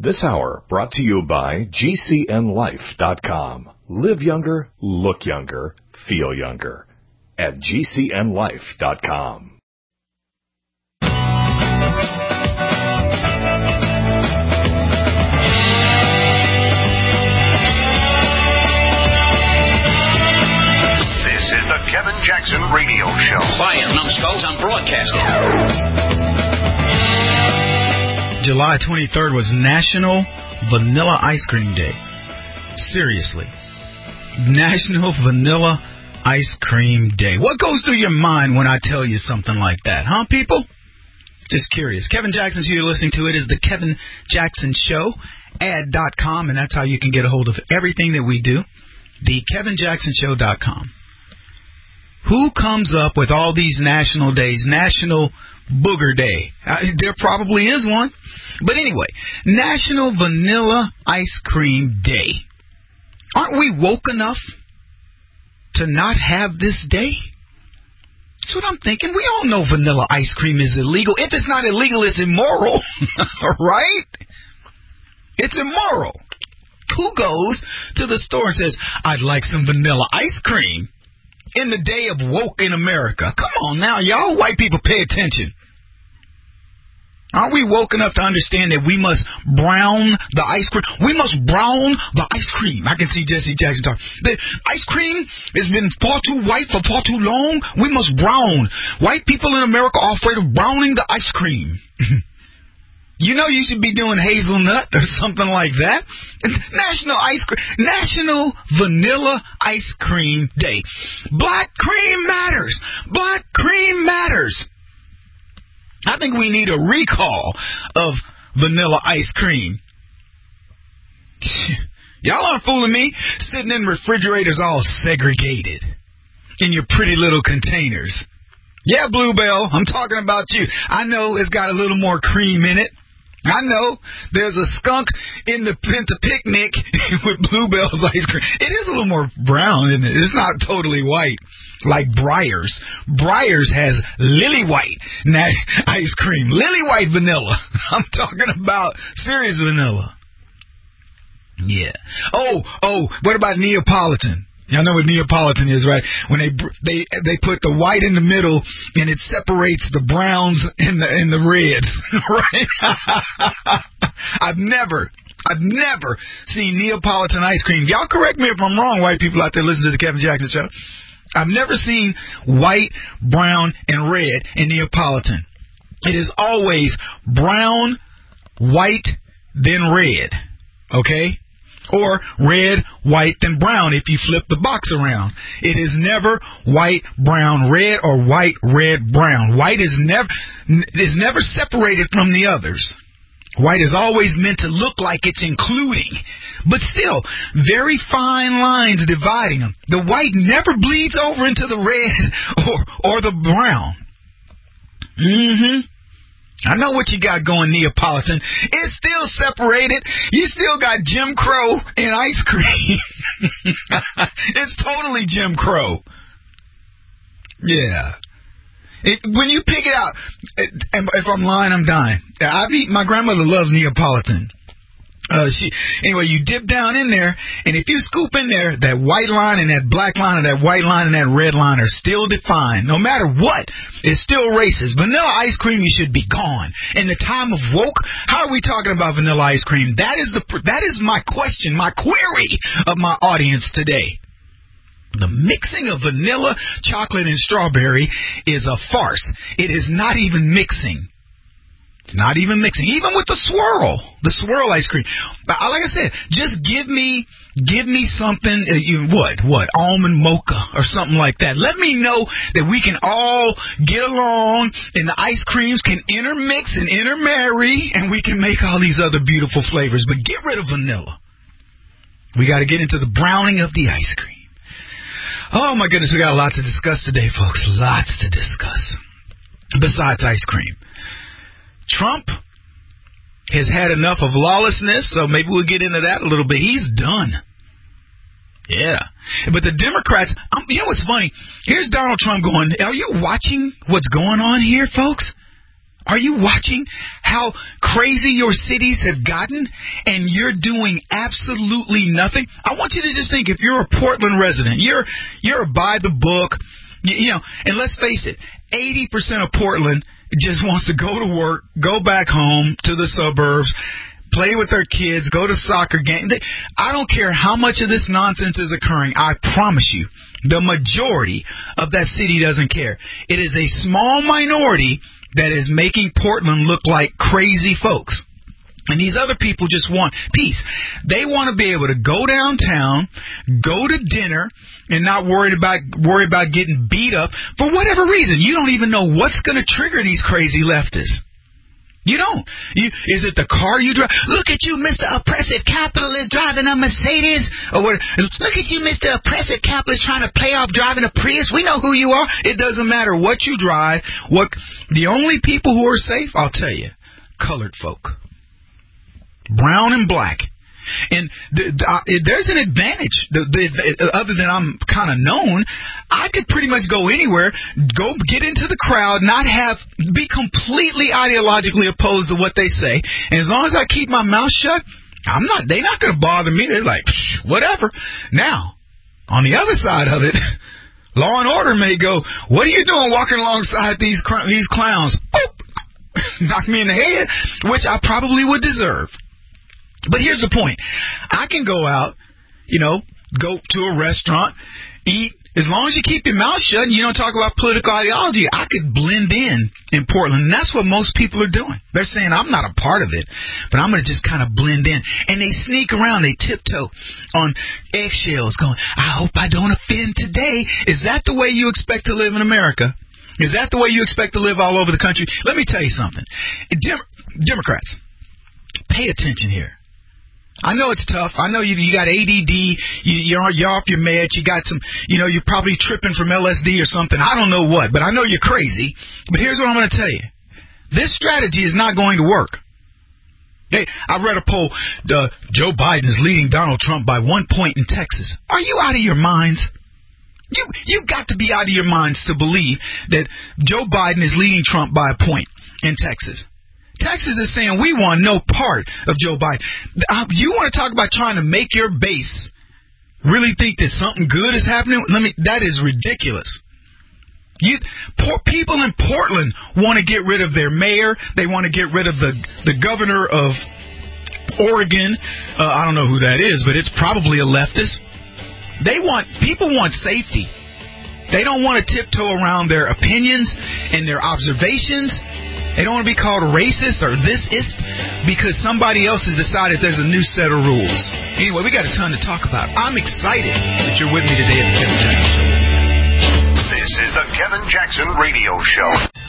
This hour brought to you by GCNLife.com. Live younger, look younger, feel younger. At GCNLife.com. This is the Kevin Jackson Radio Show. Quiet, numbskulls, I'm broadcasting. July 23rd was National Vanilla Ice Cream Day. Seriously. National Vanilla Ice Cream Day. What goes through your mind when I tell you something like that, huh, people? Just curious. Kevin Jackson's who you're listening to. It is the Kevin Jackson Show, ad.com, and that's how you can get a hold of everything that we do, the KevinJacksonShow.com. Who comes up with all these national days? National Booger Day. There probably is one. But anyway, National Vanilla Ice Cream Day. Aren't we woke enough to not have this day? That's what I'm thinking. We all know vanilla ice cream is illegal. If it's not illegal, it's immoral. Right? It's immoral. Who goes to the store and says, I'd like some vanilla ice cream? In the day of woke in America. Come on now, y'all white people, pay attention. Aren't we woke enough to understand that we must brown the ice cream? We must brown the ice cream. I can see Jesse Jackson talk. The ice cream has been far too white for far too long. We must brown. White people in America are afraid of browning the ice cream. You know you should be doing hazelnut or something like that. National Vanilla Ice Cream Day. Black cream matters. Black cream matters. I think we need a recall of vanilla ice cream. Y'all aren't fooling me. Sitting in refrigerators all segregated in your pretty little containers. Yeah, Bluebell, I'm talking about you. I know it's got a little more cream in it. I know there's a skunk in the picnic with Bluebell's ice cream. It is a little more brown, isn't it? It's not totally white like Breyers. Breyers has lily white ice cream. Lily white vanilla. I'm talking about serious vanilla. Yeah. Oh, what about Neapolitan? Y'all know what Neapolitan is, right? When they put the white in the middle and it separates the browns and the reds, right? I've never seen Neapolitan ice cream. Y'all correct me if I'm wrong, white people out there listening to the Kevin Jackson Show. I've never seen white, brown, and red in Neapolitan. It is always brown, white, then red. Okay? Or red, white, then brown if you flip the box around. It is never white, brown, red, or white, red, brown. White is never separated from the others. White is always meant to look like it's including, but still, very fine lines dividing them. The white never bleeds over into the red or the brown. I know what you got going, Neapolitan. It's still separated. You still got Jim Crow in ice cream. It's totally Jim Crow. Yeah. When you pick it out, and if I'm lying, I'm dying. My grandmother loves Neapolitan. Anyway, you dip down in there, and if you scoop in there, that white line and that black line and that white line and that red line are still defined. No matter what, it's still racist. Vanilla ice cream, you should be gone. In the time of woke, how are we talking about vanilla ice cream? That is my question, my query of my audience today. The mixing of vanilla, chocolate, and strawberry is a farce. It is not even mixing. It's not even mixing. Even with the swirl ice cream. Like I said, just give me something, what, almond mocha or something like that. Let me know that we can all get along and the ice creams can intermix and intermarry and we can make all these other beautiful flavors. But get rid of vanilla. We got to get into the browning of the ice cream. Oh my goodness, we got a lot to discuss today, folks. Lots to discuss. Besides ice cream. Trump has had enough of lawlessness, so maybe we'll get into that a little bit. He's done. Yeah. But the Democrats, you know what's funny? Here's Donald Trump going, are you watching what's going on here, folks? Are you watching how crazy your cities have gotten and you're doing absolutely nothing? I want you to just think, if you're a Portland resident, you're by the book, and let's face it, 80% of Portland just wants to go to work, go back home to the suburbs, play with their kids, go to soccer games. I don't care how much of this nonsense is occurring. I promise you, the majority of that city doesn't care. It is a small minority that is making Portland look like crazy folks. And these other people just want peace. They want to be able to go downtown, go to dinner, and not worry about getting beat up for whatever reason. You don't even know what's going to trigger these crazy leftists. You don't. Is it the car you drive? Look at you, Mr. Oppressive Capitalist, driving a Mercedes. Or what? Look at you, Mr. Oppressive Capitalist, trying to play off driving a Prius. We know who you are. It doesn't matter what you drive. The only people who are safe, I'll tell you, colored folk. Brown and black. And there's an advantage. Other than I'm kind of known, I could pretty much go anywhere, go get into the crowd, be completely ideologically opposed to what they say. And as long as I keep my mouth shut, they're not going to bother me. They're like, whatever. Now, on the other side of it, law and order may go, what are you doing walking alongside these clowns? Boop! Knock me in the head, which I probably would deserve. But here's the point. I can go out, go to a restaurant, eat. As long as you keep your mouth shut and you don't talk about political ideology, I could blend in Portland. And that's what most people are doing. They're saying, I'm not a part of it, but I'm going to just kind of blend in. And they sneak around. They tiptoe on eggshells going, I hope I don't offend today. Is that the way you expect to live in America? Is that the way you expect to live all over the country? Let me tell you something. Democrats, pay attention here. I know it's tough. I know you got ADD. You're off your meds. You got some, you're probably tripping from LSD or something. I don't know what, but I know you're crazy. But here's what I'm going to tell you. This strategy is not going to work. Hey, I read a poll. Joe Biden is leading Donald Trump by 1 point in Texas. Are you out of your minds? You've got to be out of your minds to believe that Joe Biden is leading Trump by a point in Texas. Texas is saying we want no part of Joe Biden. You want to talk about trying to make your base really think that something good is happening? That is ridiculous. People in Portland want to get rid of their mayor. They want to get rid of the governor of Oregon. I don't know who that is, but it's probably a leftist. People want safety. They don't want to tiptoe around their opinions and their observations. They don't want to be called racist or thisist because somebody else has decided there's a new set of rules. Anyway, we got a ton to talk about. I'm excited that you're with me today at the Kevin Jackson Show. This is the Kevin Jackson Radio Show.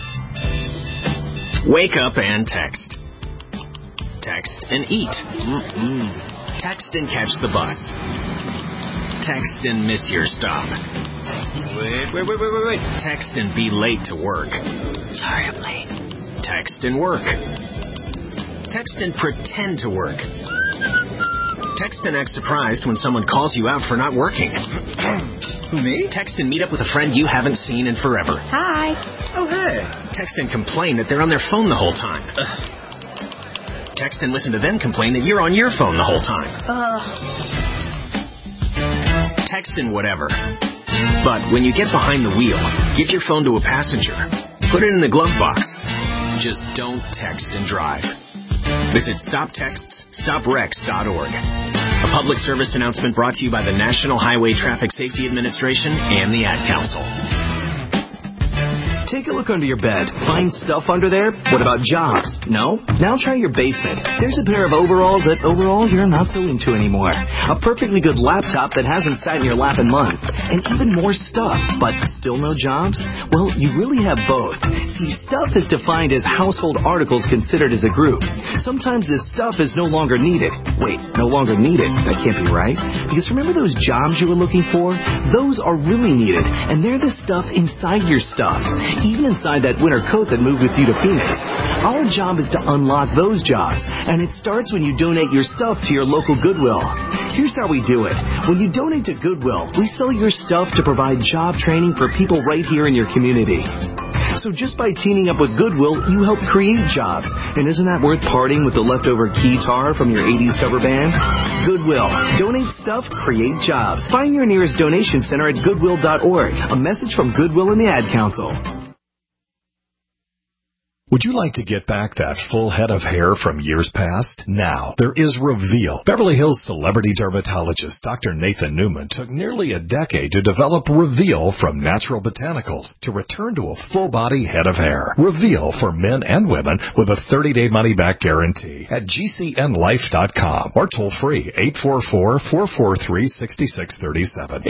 Wake up and text. Text and eat. Text and catch the bus. Text and miss your stop. Wait. Text and be late to work. Sorry, I'm late. Text and work. Text and pretend to work. Text and act surprised when someone calls you out for not working. Who, me? Text and meet up with a friend you haven't seen in forever. Hi. Oh, hey. Text and complain that they're on their phone the whole time. Text and listen to them complain that you're on your phone the whole time. Text and whatever. But when you get behind the wheel, give your phone to a passenger. Put it in the glove box. Just don't text and drive. Visit StopTextsStopWrecks.org. A public service announcement brought to you by the National Highway Traffic Safety Administration and the Ad Council. Take a look under your bed. Find stuff under there? What about jobs? No? Now try your basement. There's a pair of overalls that overall you're not so into anymore. A perfectly good laptop that hasn't sat in your lap in months. And even more stuff. But still no jobs? Well, you really have both. See, stuff is defined as household articles considered as a group. Sometimes this stuff is no longer needed. Wait, no longer needed? That can't be right. Because remember those jobs you were looking for? Those are really needed. And they're the stuff inside your stuff. Even inside that winter coat that moved with you to Phoenix. Our job is to unlock those jobs, and it starts when you donate your stuff to your local Goodwill. Here's how we do it. When you donate to Goodwill, we sell your stuff to provide job training for people right here in your community. So just by teaming up with Goodwill, you help create jobs. And isn't that worth parting with the leftover guitar from your 80s cover band? Goodwill. Donate stuff, create jobs. Find your nearest donation center at goodwill.org. A message from Goodwill and the Ad Council. Would you like to get back that full head of hair from years past? Now, there is Reveal. Beverly Hills celebrity dermatologist Dr. Nathan Newman took nearly a decade to develop Reveal from natural botanicals to return to a full-body head of hair. Reveal for men and women with a 30-day money-back guarantee at GCNlife.com or toll-free 844-443-6637.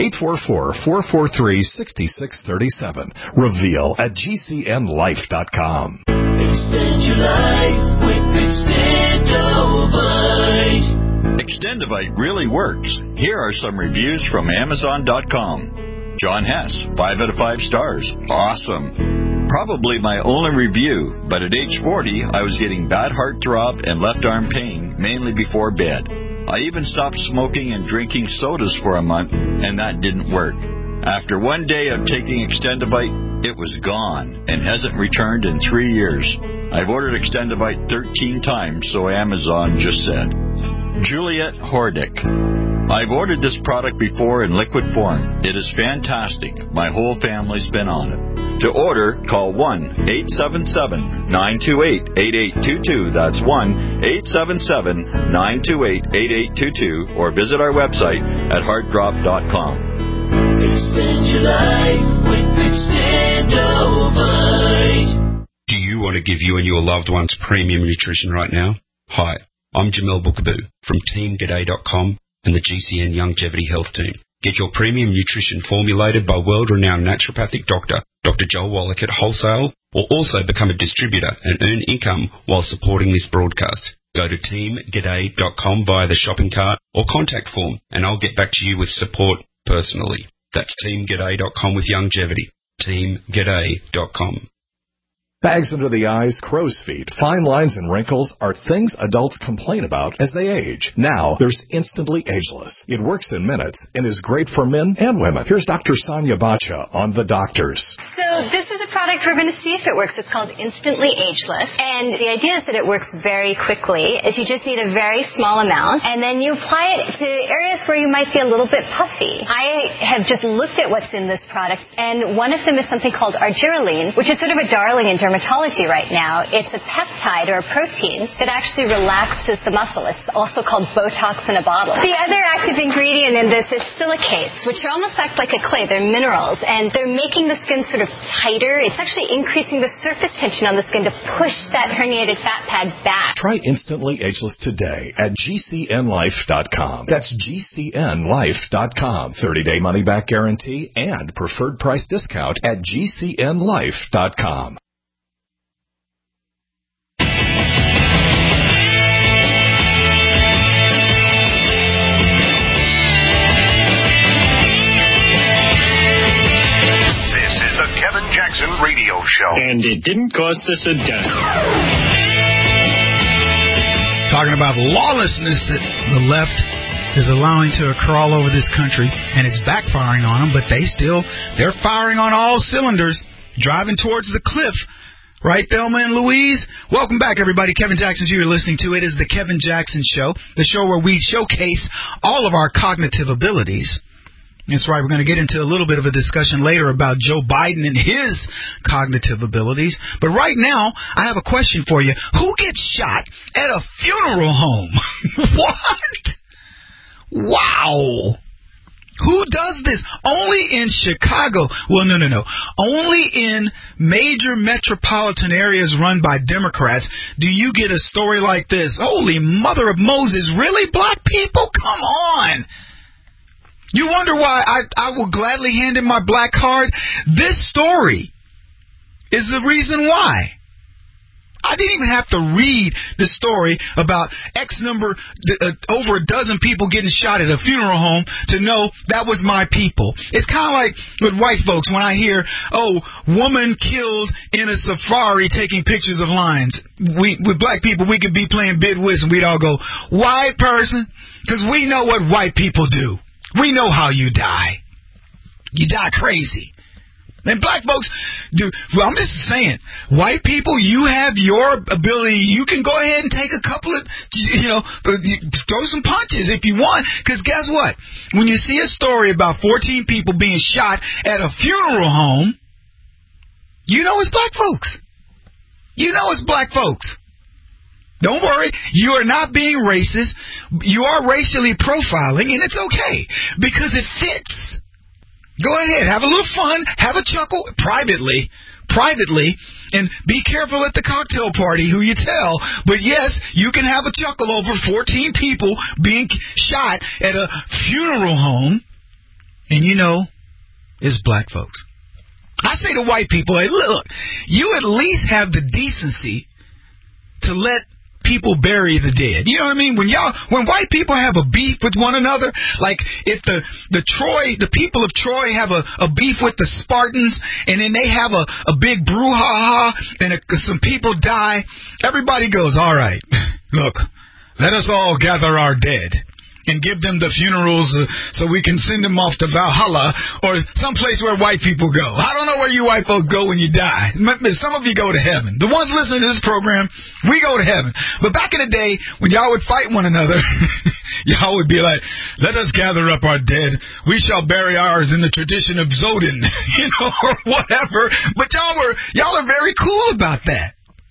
844-443-6637. Reveal at GCNlife.com. Extend your life with Extendovite. Extendovite really works. Here are some reviews from Amazon.com. John Hess, 5 out of 5 stars. Awesome. Probably my only review, but at age 40, I was getting bad heart throb and left arm pain, mainly before bed. I even stopped smoking and drinking sodas for a month, and that didn't work. After one day of taking Extendovite, it was gone and hasn't returned in 3 years. I've ordered Extendovite 13 times, so Amazon just said. Juliet Hordick. I've ordered this product before in liquid form. It is fantastic. My whole family's been on it. To order, call 1-877-928-8822. That's 1-877-928-8822. Or visit our website at heartdrop.com. Extend your life with Extendovite. Do you want to give you and your loved ones premium nutrition right now? Hi, I'm Jamel Bookaboo from TeamGaday.com and the GCN Longevity Health Team. Get your premium nutrition formulated by world-renowned naturopathic doctor, Dr. Joel Wallach at Wholesale, or also become a distributor and earn income while supporting this broadcast. Go to TeamGaday.com via the shopping cart or contact form, and I'll get back to you with support personally. That's TeamGaday.com with longevity. TeamGaday.com. Bags under the eyes, crow's feet, fine lines, and wrinkles are things adults complain about as they age. Now, there's Instantly Ageless. It works in minutes and is great for men and women. Here's Dr. Sonia Bacha on The Doctors. So this is a product we're going to see if it works. It's called Instantly Ageless. And the idea is that it works very quickly. Is you just need a very small amount, and then you apply it to areas where you might be a little bit puffy. I have just looked at what's in this product, and one of them is something called argireline, which is sort of a darling in dermatology right now. It's a peptide or a protein that actually relaxes the muscle. It's also called Botox in a bottle. The other active ingredient in this is silicates, which almost act like a clay. They're minerals, and they're making the skin sort of tighter. It's actually increasing the surface tension on the skin to push that herniated fat pad back. Try Instantly Ageless today at GCNlife.com. That's GCNlife.com. 30-day money-back guarantee and preferred price discount at GCNlife.com. Kevin Jackson Radio Show. And it didn't cost us a dime. Talking about lawlessness that the left is allowing to crawl over this country, and it's backfiring on them, but they're firing on all cylinders, driving towards the cliff. Right, Thelma and Louise? Welcome back, everybody. Kevin Jackson's who you're listening to. It is the Kevin Jackson Show, the show where we showcase all of our cognitive abilities. That's right. We're going to get into a little bit of a discussion later about Joe Biden and his cognitive abilities. But right now, I have a question for you. Who gets shot at a funeral home? What? Wow. Who does this? Only in Chicago. Well, no. Only in major metropolitan areas run by Democrats do you get a story like this. Holy mother of Moses. Really, black people? Come on. You wonder why I will gladly hand in my black card? This story is the reason why. I didn't even have to read the story about X number, over a dozen people getting shot at a funeral home to know that was my people. It's kind of like with white folks when I hear, woman killed in a safari taking pictures of lions. With black people, we could be playing bid whist and we'd all go, white person, because we know what white people do. We know how you die. You die crazy. And black folks do. Well, I'm just saying, white people, you have your ability. You can go ahead and take a couple of, throw some punches if you want. Because guess what? When you see a story about 14 people being shot at a funeral home, you know it's black folks. You know it's black folks. Don't worry, you are not being racist. You are racially profiling, and it's okay because it fits. Go ahead, have a little fun, have a chuckle privately, and be careful at the cocktail party who you tell. But yes, you can have a chuckle over 14 people being shot at a funeral home, and it's black folks. I say to white people, hey, look, you at least have the decency to let people bury the dead. You know what I mean? When white people have a beef with one another, like if the people of Troy have a beef with the Spartans, and then they have a big brouhaha, and some people die, everybody goes, all right, look, let us all gather our dead and give them the funerals so we can send them off to Valhalla or someplace where white people go. I don't know where you white folks go when you die. Some of you go to heaven. The ones listening to this program, we go to heaven. But back in the day, when y'all would fight one another, y'all would be like, let us gather up our dead. We shall bury ours in the tradition of Zodin, or whatever. But y'all are very cool about that.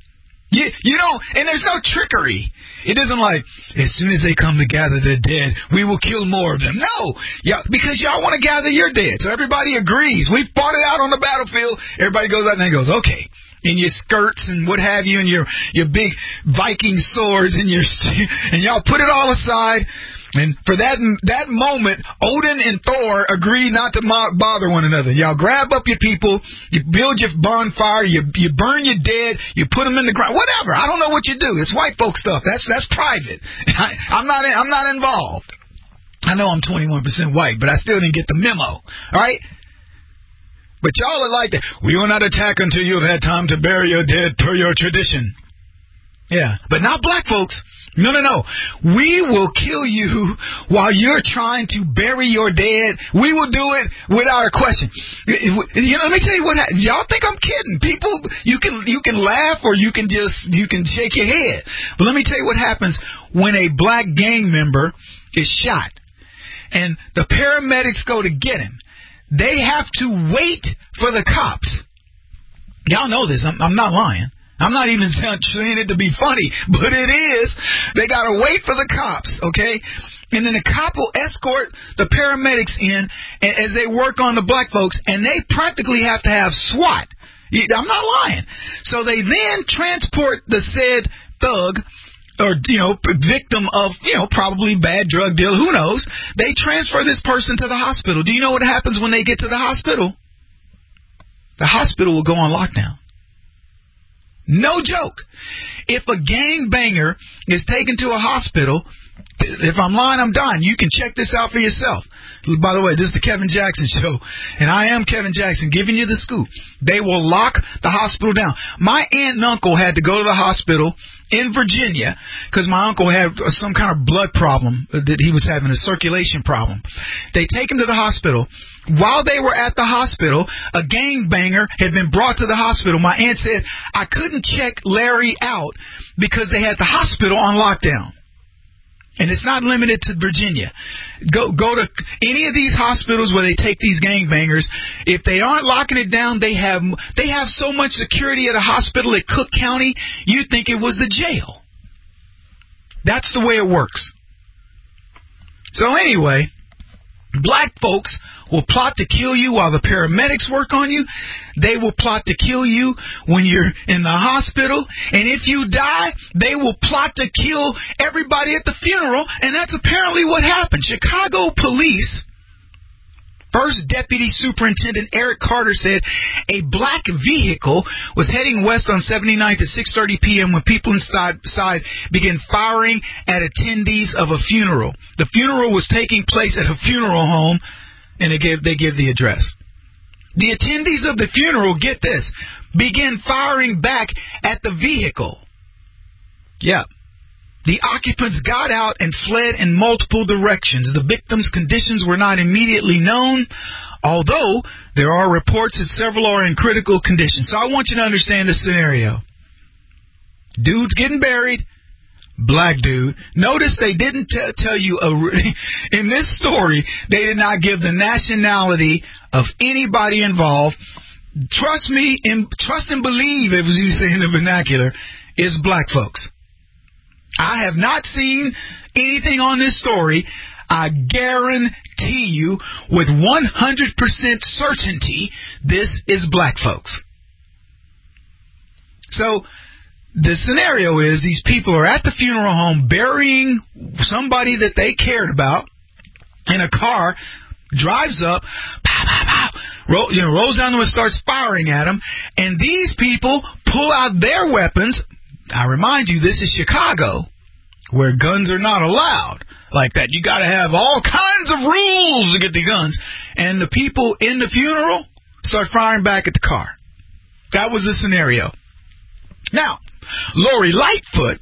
You don't, and there's no trickery. It isn't like, as soon as they come to gather their dead, we will kill more of them. No, because y'all want to gather your dead. So everybody agrees. We've fought it out on the battlefield. Everybody goes out and goes, okay. In your skirts and what have you, and your big Viking swords and y'all put it all aside. And for that moment, Odin and Thor agree not to bother one another. Y'all grab up your people, you build your bonfire, you burn your dead, you put them in the ground, whatever. I don't know what you do. It's white folk stuff. That's private. I'm not involved. I know I'm 21% white, but I still didn't get the memo. All right. But y'all are like that. We will not attack until you have had time to bury your dead per your tradition. Yeah, but not black folks. No. We will kill you while you're trying to bury your dead. We will do it without a question. Let me tell you what happens. Y'all think I'm kidding. People, you can laugh or you can shake your head. But let me tell you what happens when a black gang member is shot and the paramedics go to get him. They have to wait for the cops. Y'all know this. I'm not lying. I'm not even saying it to be funny, but it is. They got to wait for the cops, okay? And then the cop will escort the paramedics in as they work on the black folks, and they practically have to have SWAT. I'm not lying. So they then transport the said thug or, victim of, probably bad drug deal, who knows. They transfer this person to the hospital. Do you know what happens when they get to the hospital? The hospital will go on lockdown. No joke. If a gangbanger is taken to a hospital, if I'm lying, I'm dying. You can check this out for yourself. By the way, this is the Kevin Jackson Show, and I am Kevin Jackson giving you the scoop. They will lock the hospital down. My aunt and uncle had to go to the hospital in Virginia because my uncle had some kind of blood problem that he was having, a circulation problem. They take him to the hospital. While they were at the hospital, a gangbanger had been brought to the hospital. My aunt said, I couldn't check Larry out because they had the hospital on lockdown. And it's not limited to Virginia. Go to any of these hospitals where they take these gangbangers. If they aren't locking it down, they have so much security at a hospital at Cook County, you'd think it was the jail. That's the way it works. So anyway, black folks will plot to kill you while the paramedics work on you. They will plot to kill you when you're in the hospital. And if you die, they will plot to kill everybody at the funeral. And that's apparently what happened. Chicago police, First Deputy Superintendent Eric Carter said a black vehicle was heading west on 79th at 6:30 p.m. when people inside began firing at attendees of a funeral. The funeral was taking place at a funeral home, and they give the address. The attendees of the funeral, get this, began firing back at the vehicle. Yeah. The occupants got out and fled in multiple directions. The victims' conditions were not immediately known. although there are reports that several are in critical condition. So I want you to understand the scenario. Dude's getting buried. Black dude. Notice they didn't tell you, in this story, they did not give the nationality of anybody involved. Trust me, trust and believe, as you say in the vernacular, is black folks. I have not seen anything on this story. I guarantee you with 100% certainty this is black folks. So the scenario is these people are at the funeral home burying somebody that they cared about in a car, drives up, pow, pow, pow, rolls down and starts firing at them, and these people pull out their weapons. I remind you, this is Chicago, where guns are not allowed like that. You got to have all kinds of rules to get the guns. And the people in the funeral start firing back at the car. That was the scenario. Now, Lori Lightfoot,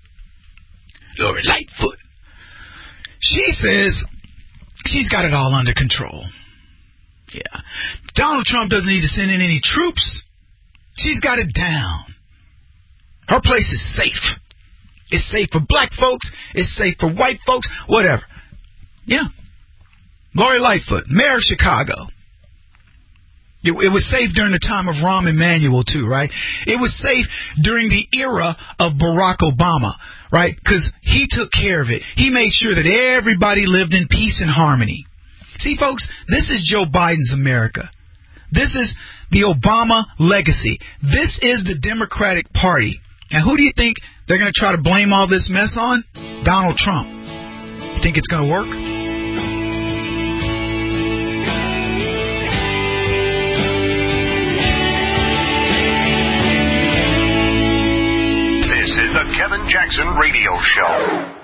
she says she's got it all under control. Yeah. Donald Trump doesn't need to send in any troops. She's got it down. Her place is safe. It's safe for black folks. It's safe for white folks. Whatever. Yeah. Lori Lightfoot, mayor of Chicago. It was safe during the time of Rahm Emanuel, too, right? It was safe during the era of Barack Obama, right? Because he took care of it. He made sure that everybody lived in peace and harmony. See, folks, this is Joe Biden's America. This is the Obama legacy. This is the Democratic Party. And who do you think they're going to try to blame all this mess on? Donald Trump. You think it's going to work? This is the Kevin Jackson Radio Show.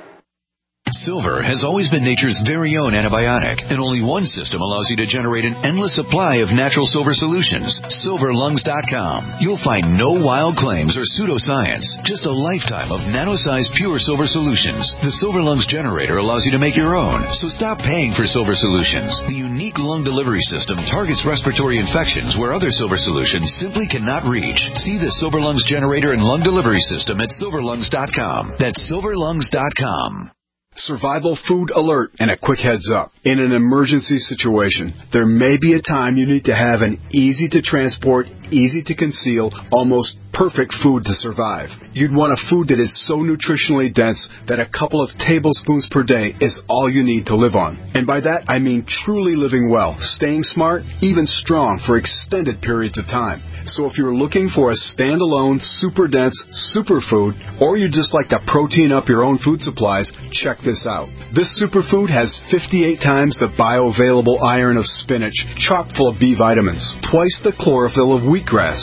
Silver has always been nature's very own antibiotic, and only one system allows you to generate an endless supply of natural silver solutions. SilverLungs.com. You'll find no wild claims or pseudoscience, just a lifetime of nano-sized pure silver solutions. The Silver Lungs generator allows you to make your own, so stop paying for silver solutions. The unique lung delivery system targets respiratory infections where other silver solutions simply cannot reach. See the Silver Lungs generator and lung delivery system at SilverLungs.com. That's SilverLungs.com. Survival food alert and a quick heads up. In an emergency situation, there may be a time you need to have an easy to transport, easy to conceal, almost perfect food to survive. You'd want a food that is so nutritionally dense that a couple of tablespoons per day is all you need to live on. And by that, I mean truly living well, staying smart, even strong for extended periods of time. So if you're looking for a standalone, super dense superfood, or you just like to protein up your own food supplies, check this out. This superfood has 58 times the bioavailable iron of spinach, chock full of B vitamins, twice the chlorophyll of wheatgrass,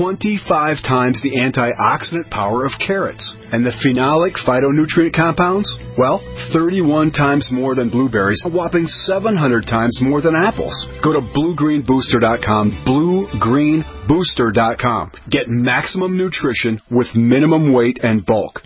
25 times the antioxidant power of carrots, and the phenolic phytonutrient compounds, well, 31 times more than blueberries, a whopping 700 times more than apples. Go to BlueGreenBooster.com, BlueGreenBooster.com. Get maximum nutrition with minimum weight and bulk.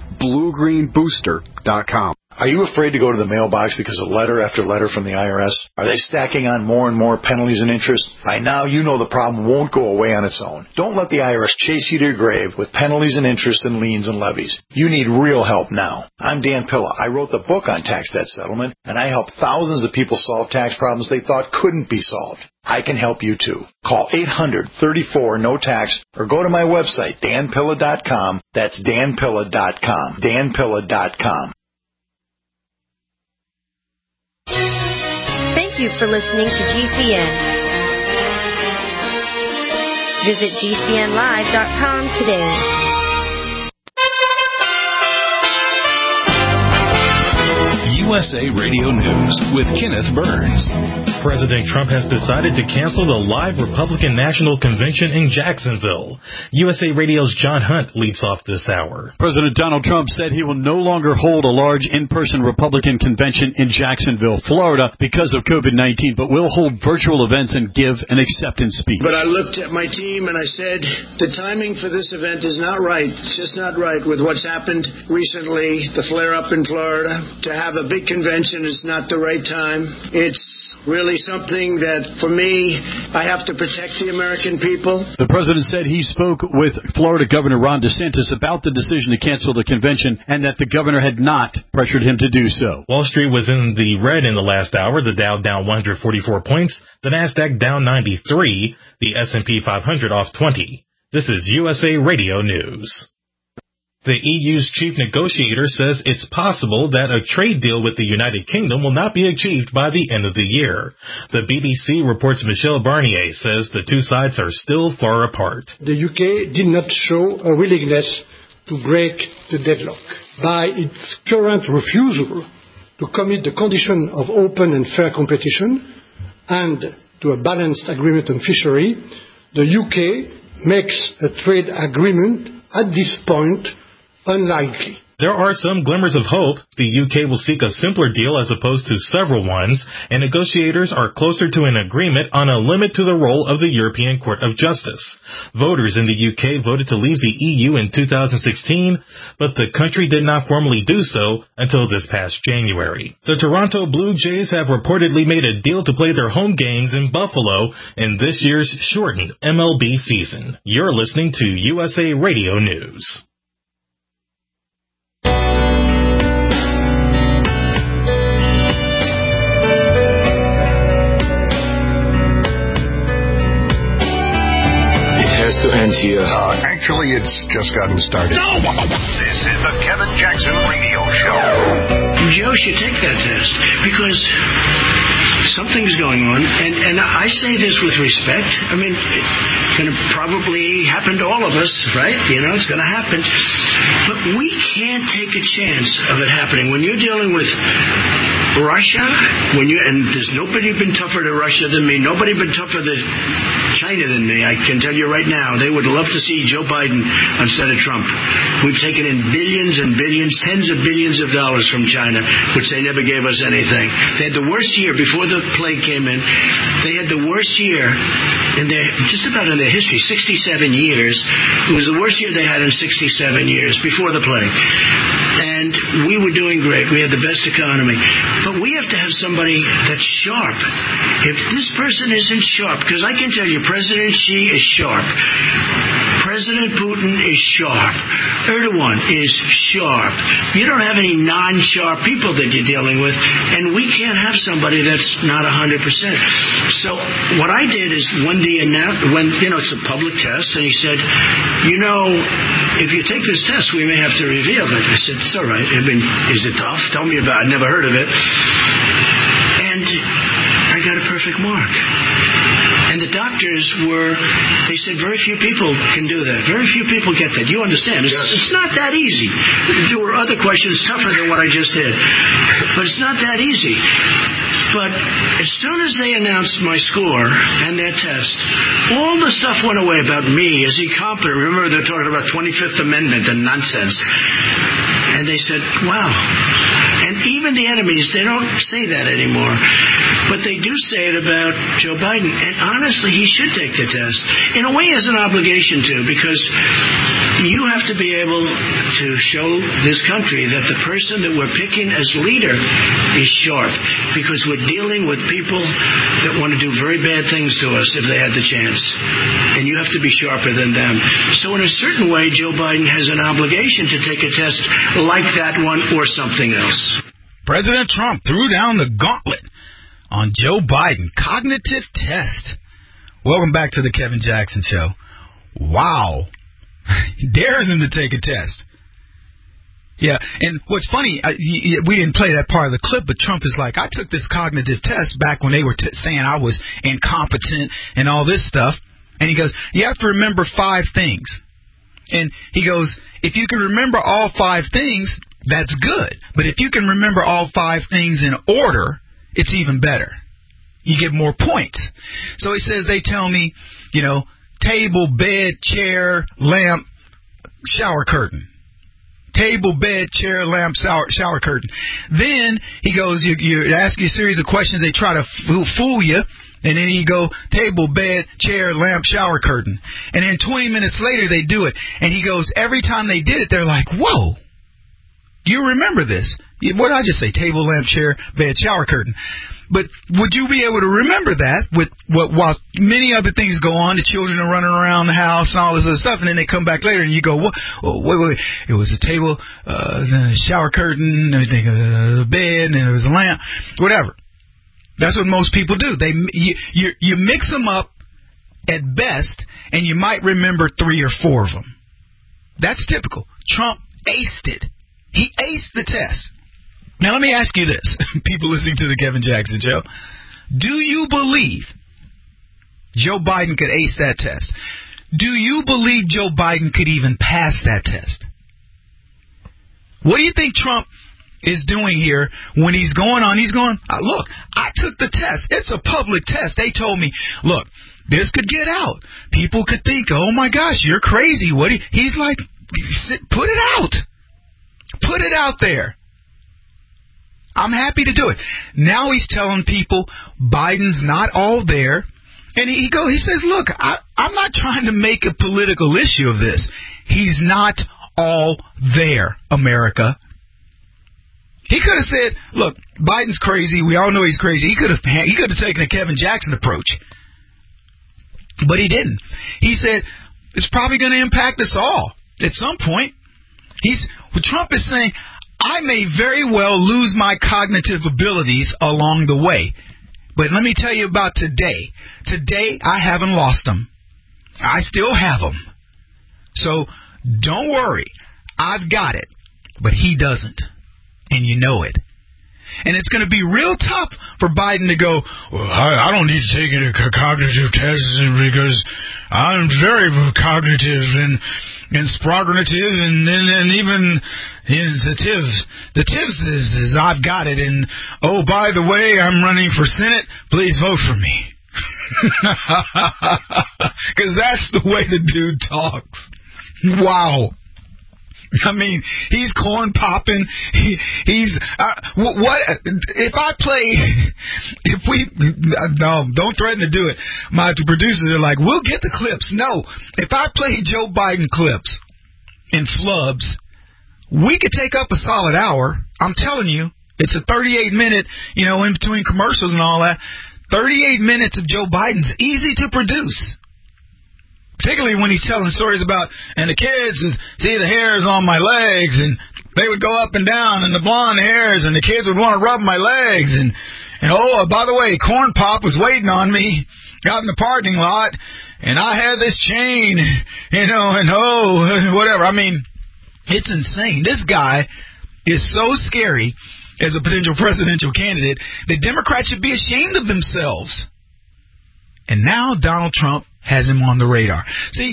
BlueGreenBooster.com. Are you afraid to go to the mailbox because of letter after letter from the IRS? Are they stacking on more and more penalties and interest? By now, you know the problem won't go away on its own. Don't let the IRS chase you to your grave with penalties and interest and liens and levies. You need real help now. I'm Dan Pilla. I wrote the book on tax debt settlement, and I help thousands of people solve tax problems they thought couldn't be solved. I can help you too. Call 800-34-NO-TAX or go to my website, danpilla.com. That's danpilla.com. danpilla.com. Thank you for listening to GCN. Visit GCNlive.com today. USA Radio News with Kenneth Burns. President Trump has decided to cancel the live Republican National Convention in Jacksonville. USA Radio's John Hunt leads off this hour. President Donald Trump said he will no longer hold a large in-person Republican convention in Jacksonville, Florida, because of COVID-19, but will hold virtual events and give an acceptance speech. But I looked at my team and I said, the timing for this event is not right. It's just not right with what's happened recently, the flare-up in Florida, to have a big trade convention is not the right time. It's really something that, for me, I have to protect the American people. The president said he spoke with Florida Governor Ron DeSantis about the decision to cancel the convention and that the governor had not pressured him to do so. Wall Street was in the red in the last hour. The Dow down 144 points. The Nasdaq down 93. The S&P 500 off 20. This is USA Radio News. The EU's chief negotiator says it's possible that a trade deal with the United Kingdom will not be achieved by the end of the year. The BBC reports Michel Barnier says the two sides are still far apart. The UK did not show a willingness to break the deadlock. By its current refusal to commit the condition of open and fair competition and to a balanced agreement on fishery, the UK makes a trade agreement at this point unlikely. There are some glimmers of hope. The UK will seek a simpler deal as opposed to several ones, and negotiators are closer to an agreement on a limit to the role of the European Court of Justice. Voters in the UK voted to leave the EU in 2016, but the country did not formally do so until this past January. The Toronto Blue Jays have reportedly made a deal to play their home games in Buffalo in this year's shortened MLB season. You're listening to USA Radio News. To end here. Actually, it's just gotten started. No! This is the Kevin Jackson Radio Show. Joe should take that test because something's going on, and I say this with respect. I mean, it's going to probably happen to all of us, right? You know, it's going to happen. But we can't take a chance of it happening. When you're dealing with Russia, and there's nobody been tougher to Russia than me, nobody been tougher to China than me, I can tell you right now. They would love to see Joe Biden instead of Trump. We've taken in billions and billions, tens of billions of dollars from China, which they never gave us anything. They had the worst year before the plague came in. They had the worst year just about in their history, 67 years. It was the worst year they had in 67 years before the plague. And we were doing great. We had the best economy. But we have to have somebody that's sharp. If this person isn't sharp, because I can tell you, President Xi is sharp. President Putin is sharp. Erdogan is sharp. You don't have any non-sharp people that you're dealing with, and we can't have somebody that's not 100%. So what I did is when it's a public test, and he said, if you take this test, we may have to reveal it. I said, it's all right. I mean, is it tough? Tell me about it. I've never heard of it. And I got a perfect mark. And the doctors they said very few people can do that. Very few people get that. You understand? It's not that easy. There were other questions tougher than what I just did. But it's not that easy. But as soon as they announced my score and their test, all the stuff went away about me. Is he competent? Remember, they're talking about 25th Amendment and nonsense. And they said, wow. And even the enemies, they don't say that anymore. But they do say it about Joe Biden. And honestly, he should take the test. In a way, as an obligation to, because you have to be able to show this country that the person that we're picking as leader is sharp. Because we're dealing with people that want to do very bad things to us if they had the chance. And you have to be sharper than them. So in a certain way, Joe Biden has an obligation to take a test like that one or something else. President Trump threw down the gauntlet on Joe Biden. Cognitive test. Welcome back to the Kevin Jackson Show. Wow. He dares him to take a test. Yeah, and what's funny, we didn't play that part of the clip, but Trump is like, I took this cognitive test back when they were saying I was incompetent and all this stuff. And he goes, you have to remember 5 things. And he goes, if you can remember all 5 things, that's good. But if you can remember all 5 things in order, it's even better. You get more points. So he says, they tell me, table, bed, chair, lamp, shower curtain. Table, bed, chair, lamp, shower curtain. Then he goes, you ask you a series of questions, they try to fool you. And then you go, table, bed, chair, lamp, shower curtain. And then 20 minutes later, they do it. And he goes, every time they did it, they're like, whoa. You remember this. What did I just say? Table, lamp, chair, bed, shower curtain. But would you be able to remember that while many other things go on, the children are running around the house and all this other stuff, and then they come back later and you go, wait, it was a table, the shower curtain, the bed, and it was a lamp, whatever. That's what most people do. You mix them up at best, and you might remember 3 or 4 of them. That's typical. Trump aced it. He aced the test. Now, let me ask you this, people listening to the Kevin Jackson Show. Do you believe Joe Biden could ace that test? Do you believe Joe Biden could even pass that test? What do you think Trump is doing here when he's going on? He's going, look, I took the test. It's a public test. They told me, look, this could get out. People could think, oh, my gosh, you're crazy. He's like, put it out. Put it out there. I'm happy to do it. Now he's telling people Biden's not all there. And he says, look, I'm not trying to make a political issue of this. He's not all there, America. He could have said, look, Biden's crazy. We all know he's crazy. He could have taken a Kevin Jackson approach. But he didn't. He said, it's probably going to impact us all at some point. Trump is saying, I may very well lose my cognitive abilities along the way. But let me tell you about today. Today, I haven't lost them. I still have them. So don't worry. I've got it. But he doesn't. And you know it. And it's going to be real tough for Biden to go, well, I don't need to take a cognitive test because I'm very cognitive and sprognative and even the TIVs is I've got it. And, oh, by the way, I'm running for Senate. Please vote for me. Because that's the way the dude talks. He's corn popping. Don't threaten to do it. My producers are like, we'll get the clips. No, if I play Joe Biden clips in flubs, we could take up a solid hour. I'm telling you, it's a 38-minute, in between commercials and all that. 38 minutes of Joe Biden's easy to produce. Particularly when he's telling stories about, and the kids, and see the hairs on my legs, and they would go up and down, and the blonde hairs, and the kids would want to rub my legs, and oh, by the way, Corn Pop was waiting on me out in the parking lot, and I had this chain, and whatever. It's insane. This guy is so scary as a potential presidential candidate that Democrats should be ashamed of themselves. And now Donald Trump has him on the radar. See,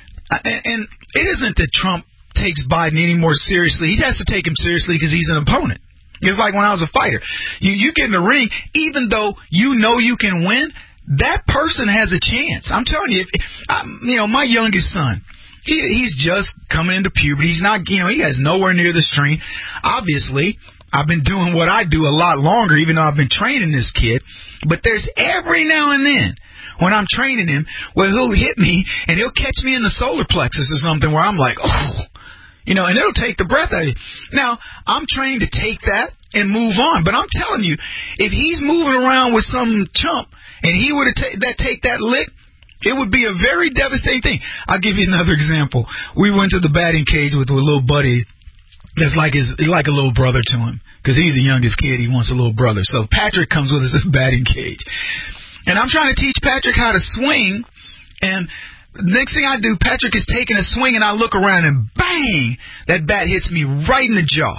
and it isn't that Trump takes Biden any more seriously. He has to take him seriously because he's an opponent. It's like when I was a fighter. You get in the ring, even though you know you can win, that person has a chance. I'm telling you, my youngest son, he's just coming into puberty. He's not, he has nowhere near the strength. Obviously, I've been doing what I do a lot longer, even though I've been training this kid. But there's every now and then when I'm training him, where he'll hit me and he'll catch me in the solar plexus or something where I'm like, oh, and it'll take the breath out of you. Now, I'm trained to take that and move on. But I'm telling you, if he's moving around with some chump and he would have take that lick, it would be a very devastating thing. I'll give you another example. We went to the batting cage with a little buddy that's like a little brother to him because he's the youngest kid. He wants a little brother. So Patrick comes with us at the batting cage. And I'm trying to teach Patrick how to swing, and the next thing I do, Patrick is taking a swing, and I look around, and bang, that bat hits me right in the jaw.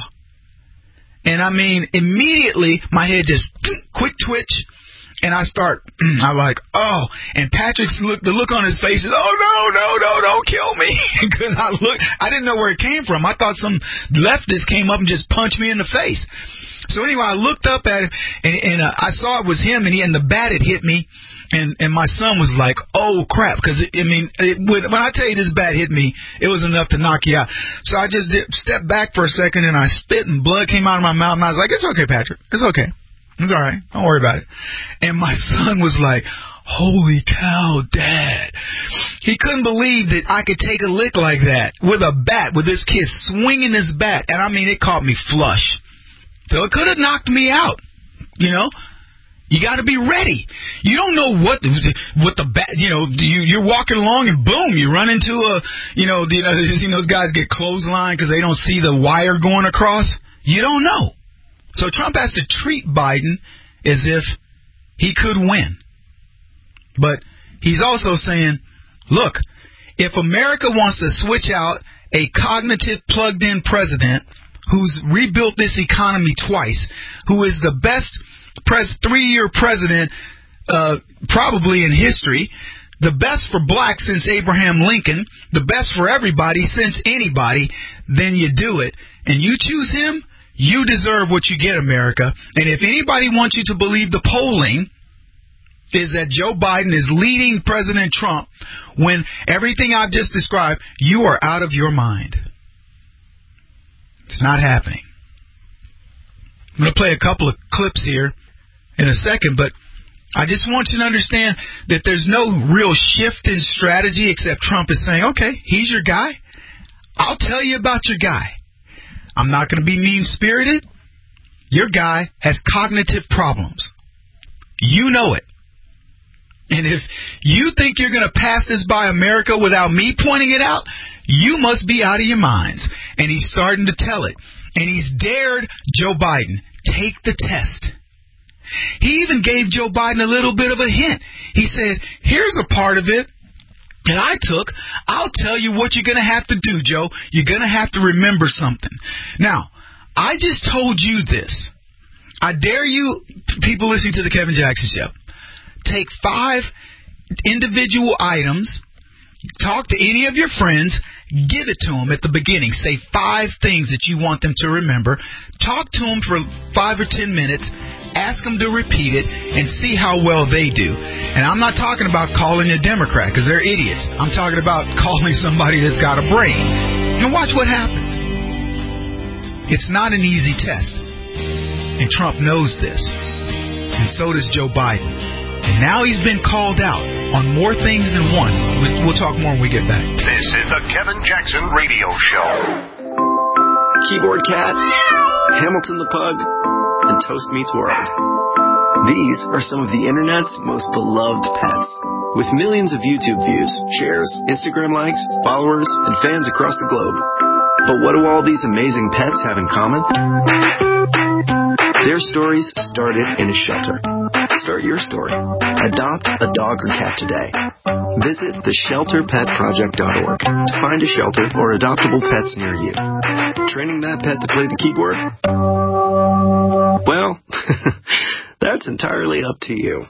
And immediately, my head just quick twitch, and I'm like, oh, and Patrick's the look on his face is, oh, no, don't kill me. Because I didn't know where it came from. I thought some leftist came up and just punched me in the face. So anyway, I looked up at him, and I saw it was him, and the bat had hit me, and my son was like, oh, crap, because, when I tell you this bat hit me, it was enough to knock you out. So I just stepped back for a second, and I spit, and blood came out of my mouth, and I was like, it's okay, Patrick, it's okay. It's all right. Don't worry about it. And my son was like, holy cow, Dad. He couldn't believe that I could take a lick like that with a bat, with this kid swinging his bat. And I mean, it caught me flush. So it could have knocked me out, you know. You got to be ready. You don't know what the bat, you know, you're walking along and boom, you run into a, those guys get clotheslined because they don't see the wire going across. You don't know. So Trump has to treat Biden as if he could win. But he's also saying, look, if America wants to switch out a cognitive plugged-in president who's rebuilt this economy twice, who is the best 3-year president probably in history, the best for blacks since Abraham Lincoln, the best for everybody since anybody, then you do it. And you choose him, you deserve what you get, America. And if anybody wants you to believe the polling is that Joe Biden is leading President Trump when everything I've just described, you are out of your mind. It's not happening. I'm going to play a couple of clips here in a second, but I just want you to understand that there's no real shift in strategy except Trump is saying, okay, he's your guy. I'll tell you about your guy. I'm not going to be mean-spirited. Your guy has cognitive problems. You know it. And if you think you're going to pass this by America without me pointing it out, you must be out of your minds. And he's starting to tell it. And he's dared Joe Biden, take the test. He even gave Joe Biden a little bit of a hint. He said, here's a part of it that I took. I'll tell you what you're going to have to do, Joe. You're going to have to remember something. Now, I just told you this. I dare you, people listening to the Kevin Jackson Show, take 5 individual items, talk to any of your friends, give it to them at the beginning. Say 5 things that you want them to remember. Talk to them for 5 or 10 minutes. Ask them to repeat it and see how well they do. And I'm not talking about calling a Democrat because they're idiots. I'm talking about calling somebody that's got a brain. And watch what happens. It's not an easy test. And Trump knows this. And so does Joe Biden. And now he's been called out on more things than one. We'll talk more when we get back. This is the Kevin Jackson Radio Show. Keyboard Cat, Hamilton the Pug, and Toast Meets World. These are some of the internet's most beloved pets. With millions of YouTube views, shares, Instagram likes, followers, and fans across the globe. But what do all these amazing pets have in common? Their stories started in a shelter. Start your story. Adopt a dog or cat today. Visit theshelterpetproject.org to find a shelter or adoptable pets near you. Training that pet to play the keyboard? Well, that's entirely up to you.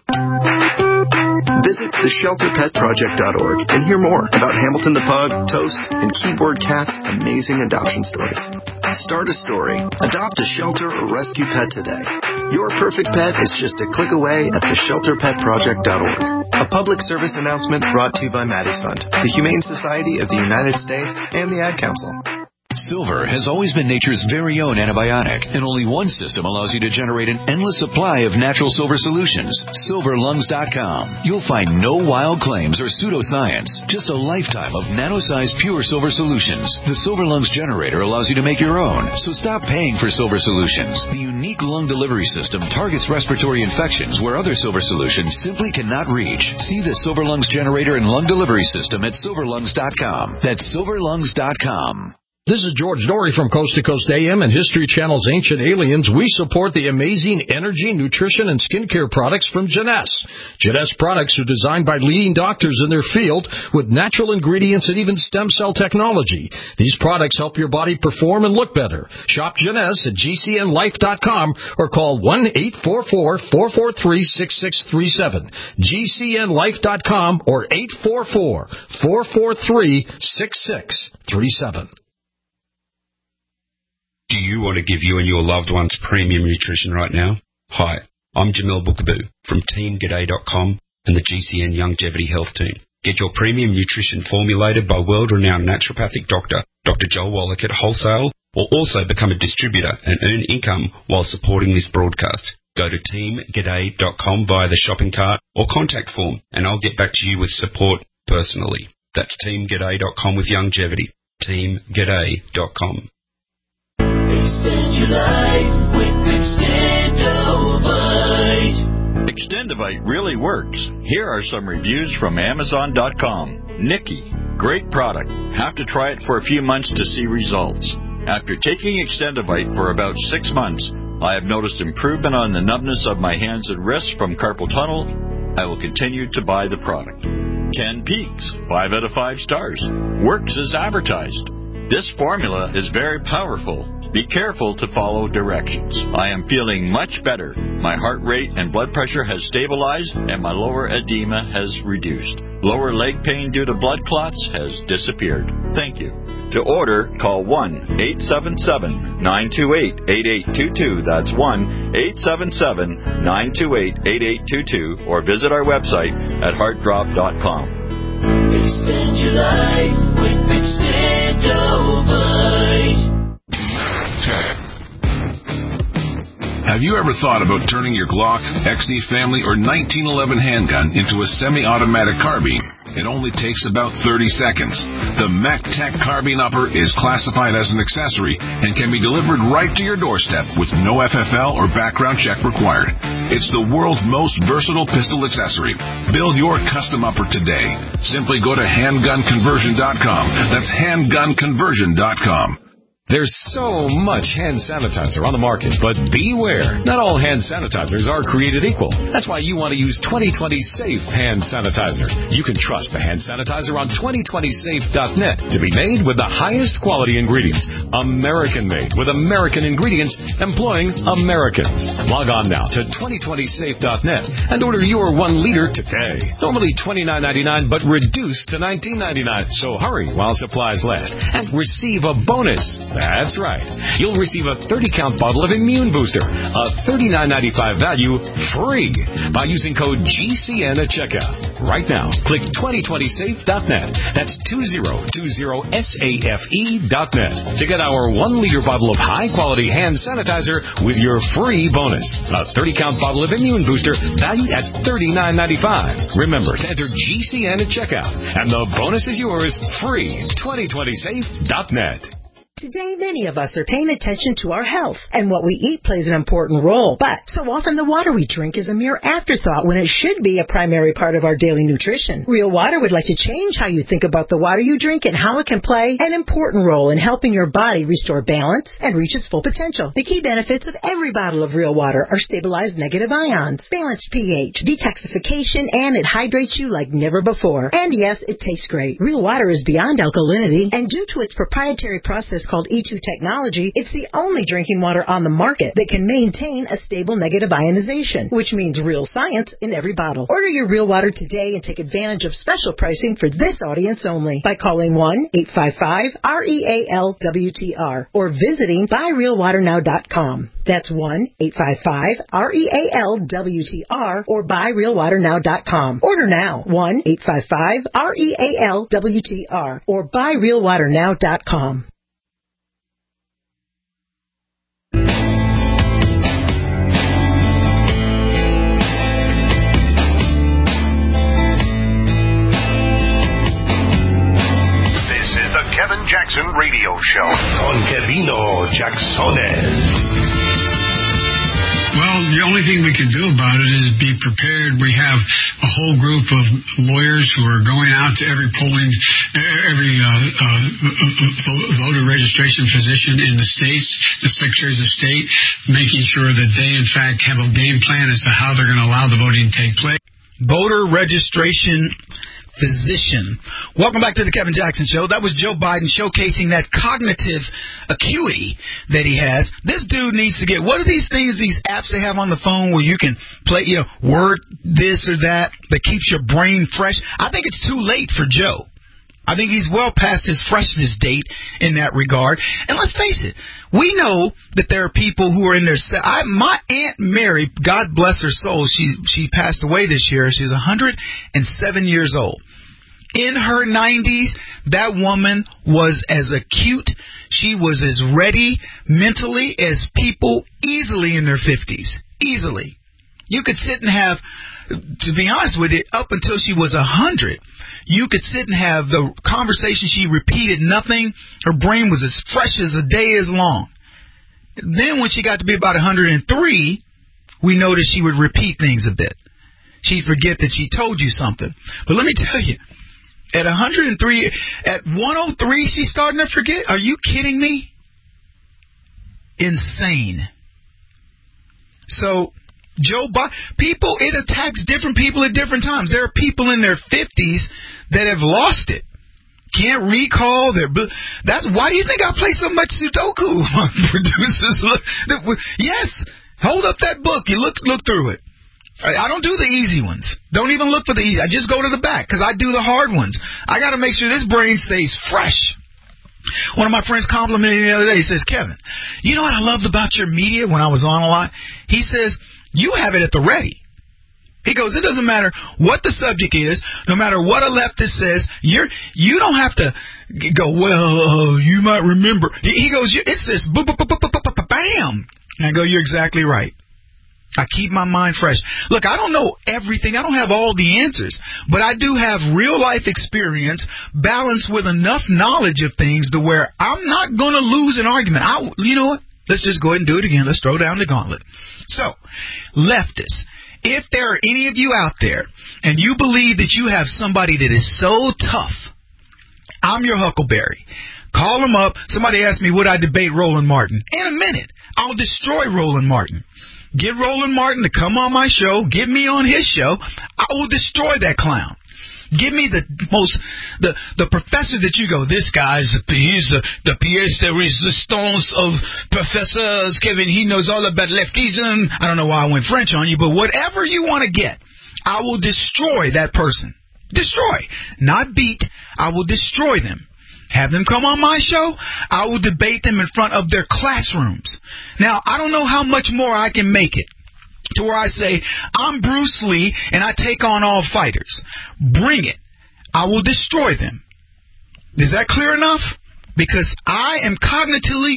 Visit theshelterpetproject.org and hear more about Hamilton the Pug, Toast, and Keyboard Cat's amazing adoption stories. Start a story. Adopt a shelter or rescue pet today. Your perfect pet is just a click away at theshelterpetproject.org. A public service announcement brought to you by Maddie's Fund, the Humane Society of the United States, and the Ad Council. Silver has always been nature's very own antibiotic, and only one system allows you to generate an endless supply of natural silver solutions. SilverLungs.com. You'll find no wild claims or pseudoscience, just a lifetime of nano-sized pure silver solutions. The Silver Lungs generator allows you to make your own, so stop paying for silver solutions. The unique lung delivery system targets respiratory infections where other silver solutions simply cannot reach. See the Silver Lungs generator and lung delivery system at SilverLungs.com. That's SilverLungs.com. This is George Dory from Coast to Coast AM and History Channel's Ancient Aliens. We support the amazing energy, nutrition, and skincare products from Jeunesse. Jeunesse products are designed by leading doctors in their field with natural ingredients and even stem cell technology. These products help your body perform and look better. Shop Jeunesse at GCNlife.com or call 1-844-443-6637. GCNlife.com or 844-443-6637. Do you want to give you and your loved ones premium nutrition right now? Hi, I'm Jamel Bookaboo from TeamGaday.com and the GCN Longevity Health Team. Get your premium nutrition formulated by world-renowned naturopathic doctor, Dr. Joel Wallach at wholesale, or also become a distributor and earn income while supporting this broadcast. Go to teamg'day.com via the shopping cart or contact form, and I'll get back to you with support personally. That's teamg'day.com with Youngevity. teamg'day.com. Extend your life with Extendovite. Extendovite really works. Here are some reviews from Amazon.com. Nikki, great product. Have to try it for a few months to see results. After taking Extendovite for about 6 months, I have noticed improvement on the numbness of my hands and wrists from carpal tunnel. I will continue to buy the product. Ken Peaks, 5 out of 5 stars. Works as advertised. This formula is very powerful. Be careful to follow directions. I am feeling much better. My heart rate and blood pressure has stabilized, and my lower edema has reduced. Lower leg pain due to blood clots has disappeared. Thank you. To order, call 1-877-928-8822. That's 1-877-928-8822. Or visit our website at heartdrop.com. Extend your life with Extendovite. Have you ever thought about turning your Glock, XD family, or 1911 handgun into a semi-automatic carbine? It only takes about 30 seconds. The MacTech Carbine Upper is classified as an accessory and can be delivered right to your doorstep with no FFL or background check required. It's the world's most versatile pistol accessory. Build your custom upper today. Simply go to handgunconversion.com. That's handgunconversion.com. There's so much hand sanitizer on the market, but beware. Not all hand sanitizers are created equal. That's why you want to use 2020 Safe hand sanitizer. You can trust the hand sanitizer on 2020safe.net to be made with the highest quality ingredients. American made with American ingredients employing Americans. Log on now to 2020safe.net and order your 1 liter today. Normally $29.99 but reduced to $19.99. So hurry while supplies last and receive a bonus. That's right. You'll receive a 30-count bottle of Immune Booster, a $39.95 value, free by using code GCN at checkout. Right now, click 2020safe.net. That's 2020safe.net to get our 1-liter bottle of high-quality hand sanitizer with your free bonus. A 30-count bottle of Immune Booster valued at $39.95. Remember to enter GCN at checkout, and the bonus is yours free. 2020safe.net. Today, many of us are paying attention to our health, and what we eat plays an important role. But so often the water we drink is a mere afterthought when it should be a primary part of our daily nutrition. Real Water would like to change how you think about the water you drink and how it can play an important role in helping your body restore balance and reach its full potential. The key benefits of every bottle of Real Water are stabilized negative ions, balanced pH, detoxification, and it hydrates you like never before. And yes, it tastes great. Real Water is beyond alkalinity, and due to its proprietary process called E2 technology, it's the only drinking water on the market that can maintain a stable negative ionization, which means real science in every bottle. Order your Real Water today and take advantage of special pricing for this audience only by calling 1-855-REAL-WTR or visiting buyrealwaternow.com. That's 1-855-REAL-WTR or buyrealwaternow.com. Order now. 1-855-REAL-WTR or buyrealwaternow.com. Kevin Jackson Radio Show on Kevino Jacksones. Well, the only thing we can do about it is be prepared. We have a whole group of lawyers who are going out to every voter registration physician in the states, the secretaries of state, making sure that they, in fact, have a game plan as to how they're going to allow the voting to take place. Voter registration physician. Welcome back to the Kevin Jackson Show. That was Joe Biden showcasing that cognitive acuity that he has. This dude needs to get, what are these things, these apps they have on the phone where you can play, word this or that keeps your brain fresh? I think it's too late for Joe. I think he's well past his freshness date in that regard. And let's face it, we know that there are people who are in their... my Aunt Mary, God bless her soul, she passed away this year. She's 107 years old. In her 90s, that woman was as acute, she was as ready mentally as people easily in their 50s. Easily. You could sit and have, to be honest with you, up until she was 100, you could sit and have the conversation. She repeated nothing. Her brain was as fresh as a day is long. Then when she got to be about 103, we noticed she would repeat things a bit. She'd forget that she told you something. But let me tell you, at 103, at 103, she's starting to forget. Are you kidding me? Insane. So, Joe Biden, people, it attacks different people at different times. There are people in their 50s that have lost it. Can't recall their. That's why do you think I play so much Sudoku? Producers, yes. Hold up that book. You look through it. I don't do the easy ones. Don't even look for the easy. I just go to the back because I do the hard ones. I got to make sure this brain stays fresh. One of my friends complimented me the other day. He says, Kevin, you know what I loved about your media when I was on a lot? He says, you have it at the ready. He goes, it doesn't matter what the subject is, no matter what a leftist says, you don't have to go, well, you might remember. He goes, it says, bam. And I go, you're exactly right. I keep my mind fresh. Look, I don't know everything. I don't have all the answers. But I do have real-life experience balanced with enough knowledge of things to where I'm not going to lose an argument. You know what? Let's just go ahead and do it again. Let's throw down the gauntlet. So, leftists, if there are any of you out there and you believe that you have somebody that is so tough, I'm your Huckleberry. Call them up. Somebody asked me, would I debate Roland Martin? In a minute, I'll destroy Roland Martin. Get Roland Martin to come on my show. Get me on his show. I will destroy that clown. Give me the professor that you go, this guy's, he's the pièce de résistance of Professor Kevin. He knows all about leftism. I don't know why I went French on you, but whatever you want to get, I will destroy that person. Destroy. Not beat. I will destroy them. Have them come on my show. I will debate them in front of their classrooms. Now, I don't know how much more I can make it to where I say, I'm Bruce Lee and I take on all fighters. Bring it. I will destroy them. Is that clear enough? Because I am cognitively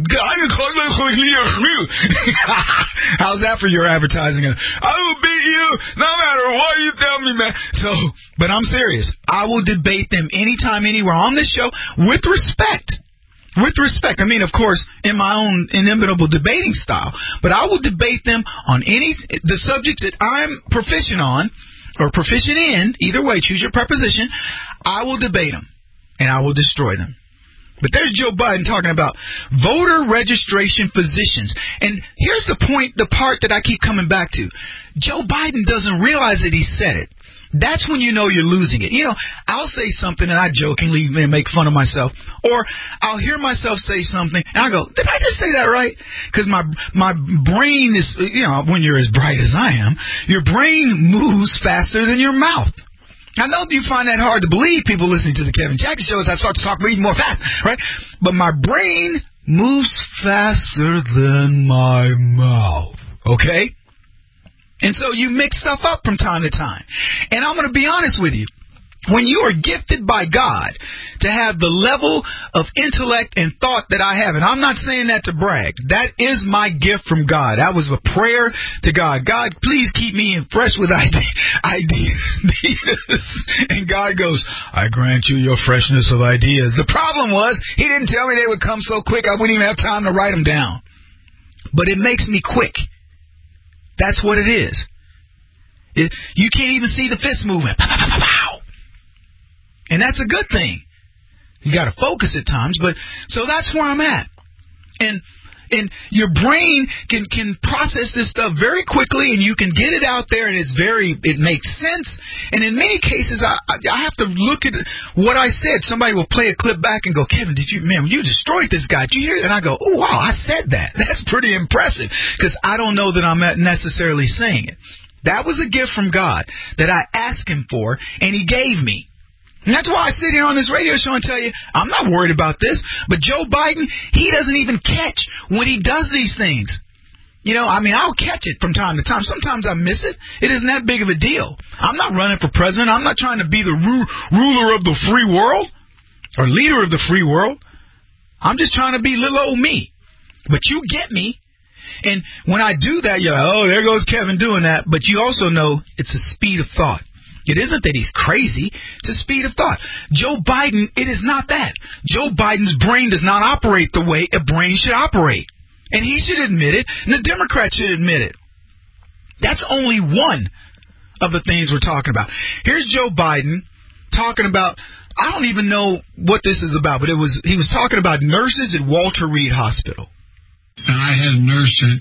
how's that for your advertising? I will beat you no matter what you tell me, man. So, but I'm serious. I will debate them anytime, anywhere on this show with respect. With respect. I mean, of course, in my own inimitable debating style. But I will debate them on the subjects that I'm proficient on or proficient in. Either way, choose your preposition. I will debate them and I will destroy them. But there's Joe Biden talking about voter registration physicians. And here's the point, the part that I keep coming back to. Joe Biden doesn't realize that he said it. That's when you know you're losing it. You know, I'll say something and I jokingly make fun of myself. Or I'll hear myself say something and I go, did I just say that right? Because my brain is, you know, when you're as bright as I am, your brain moves faster than your mouth. I know you find that hard to believe, people listening to the Kevin Jackson show, as I start to talk even more fast, right? But my brain moves faster than my mouth, okay? And so you mix stuff up from time to time. And I'm going to be honest with you. When you are gifted by God to have the level of intellect and thought that I have, and I'm not saying that to brag, that is my gift from God. That was a prayer to God. God, please keep me fresh with ideas. And God goes, I grant you your freshness of ideas. The problem was, He didn't tell me they would come so quick I wouldn't even have time to write them down. But it makes me quick. That's what it is. You can't even see the fist moving. Pow, pow, pow, pow. And that's a good thing. You got to focus at times, but so that's where I'm at. And your brain can process this stuff very quickly, and you can get it out there, and it makes sense. And in many cases, I have to look at what I said. Somebody will play a clip back and go, Kevin, you destroyed this guy. Did you hear it? And I go, oh wow, I said that. That's pretty impressive, because I don't know that I'm necessarily saying it. That was a gift from God that I asked Him for, and He gave me. And that's why I sit here on this radio show and tell you, I'm not worried about this. But Joe Biden, he doesn't even catch when he does these things. I'll catch it from time to time. Sometimes I miss it. It isn't that big of a deal. I'm not running for president. I'm not trying to be the ruler of the free world or leader of the free world. I'm just trying to be little old me. But you get me. And when I do that, you're like, oh, there goes Kevin doing that. But you also know it's a speed of thought. It isn't that he's crazy. It's a speed of thought. Joe Biden, it is not that. Joe Biden's brain does not operate the way a brain should operate. And he should admit it, and the Democrats should admit it. That's only one of the things we're talking about. Here's Joe Biden talking about, I don't even know what this is about, but he was talking about nurses at Walter Reed Hospital. And I had nurses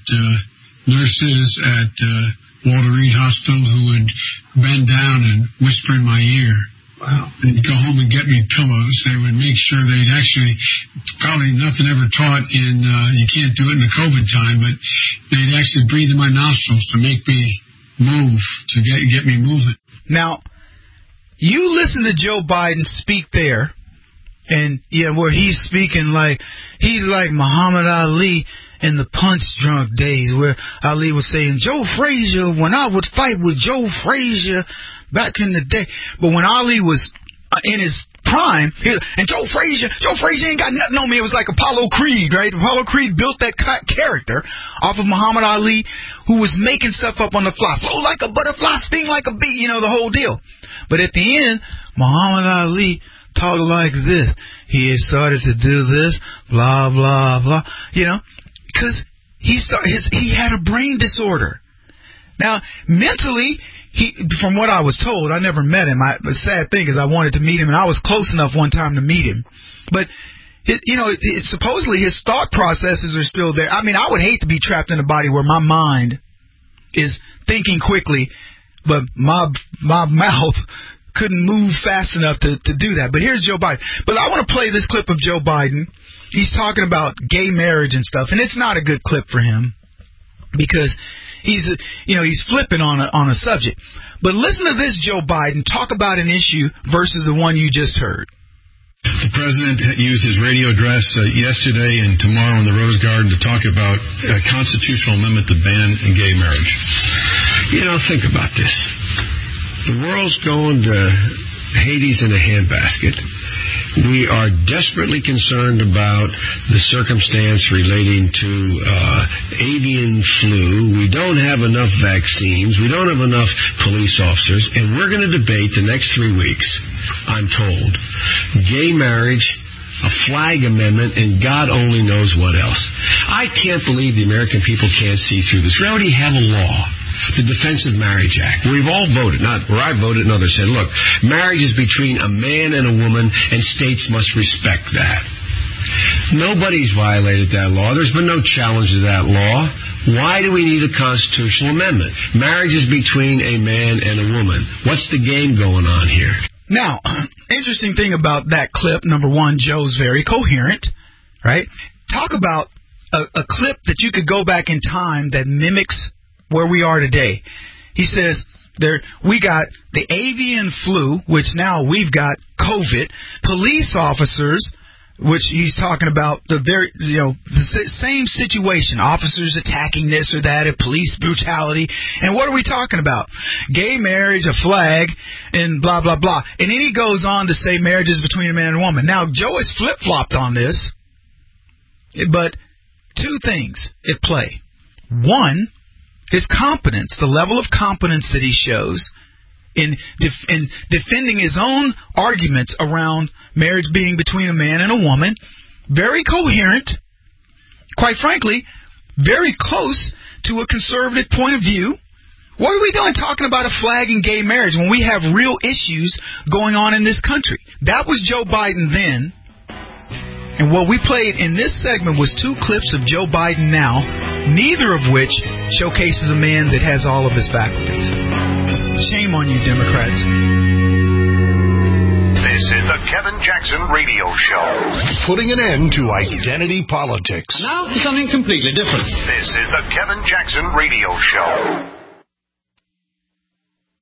at Walter Reed Hospital who would bend down and whisper in my ear. Wow. They'd go home and get me pillows. They would make sure they'd actually, probably nothing ever taught in, you can't do it in the COVID time, but they'd actually breathe in my nostrils to make me move, to get me moving. Now, you listen to Joe Biden speak there, and where he's speaking he's like Muhammad Ali in the punch drunk days, where Ali was saying, Joe Frazier, when I would fight with Joe Frazier back in the day. But when Ali was in his prime, and Joe Frazier ain't got nothing on me. It was like Apollo Creed, right? Apollo Creed built that character off of Muhammad Ali, who was making stuff up on the fly. Flow like a butterfly, sting like a bee, the whole deal. But at the end, Muhammad Ali talked like this. He had started to do this, blah, blah, blah, because he had a brain disorder. Now, mentally, from what I was told, I never met him. The sad thing is I wanted to meet him, and I was close enough one time to meet him. But, supposedly his thought processes are still there. I mean, I would hate to be trapped in a body where my mind is thinking quickly, but my mouth couldn't move fast enough to do that. But here's Joe Biden. But I want to play this clip of Joe Biden. He's talking about gay marriage and stuff, and it's not a good clip for him because he's flipping on a subject. But listen to this Joe Biden talk about an issue versus the one you just heard. The president used his radio address yesterday and tomorrow in the Rose Garden to talk about a constitutional amendment to ban gay marriage. Think about this. The world's going to Hades in a handbasket. We are desperately concerned about the circumstance relating to avian flu. We don't have enough vaccines. We don't have enough police officers. And we're going to debate the next 3 weeks, I'm told, gay marriage, a flag amendment, and God only knows what else. I can't believe the American people can't see through this. We already have a law, the Defense of Marriage Act, where we've all voted, not where I voted and others said, look, marriage is between a man and a woman, and states must respect that. Nobody's violated that law. There's been no challenge to that law. Why do we need a constitutional amendment? Marriage is between a man and a woman. What's the game going on here? Now, interesting thing about that clip, number one, Joe's very coherent, right? Talk about a clip that you could go back in time that mimics where we are today. He says we got the avian flu, which now we've got COVID. Police officers, which he's talking about the same situation. Officers attacking this or that, police brutality. And what are we talking about? Gay marriage, a flag, and blah, blah, blah. And then he goes on to say marriage is between a man and a woman. Now, Joe has flip-flopped on this, but two things at play. One, his competence, the level of competence that he shows in defending his own arguments around marriage being between a man and a woman, very coherent, quite frankly, very close to a conservative point of view. What are we doing talking about a flag and gay marriage when we have real issues going on in this country? That was Joe Biden then. And what we played in this segment was two clips of Joe Biden now, neither of which showcases a man that has all of his faculties. Shame on you, Democrats. This is the Kevin Jackson Radio Show. Putting an end to identity politics. Now for something completely different. This is the Kevin Jackson Radio Show.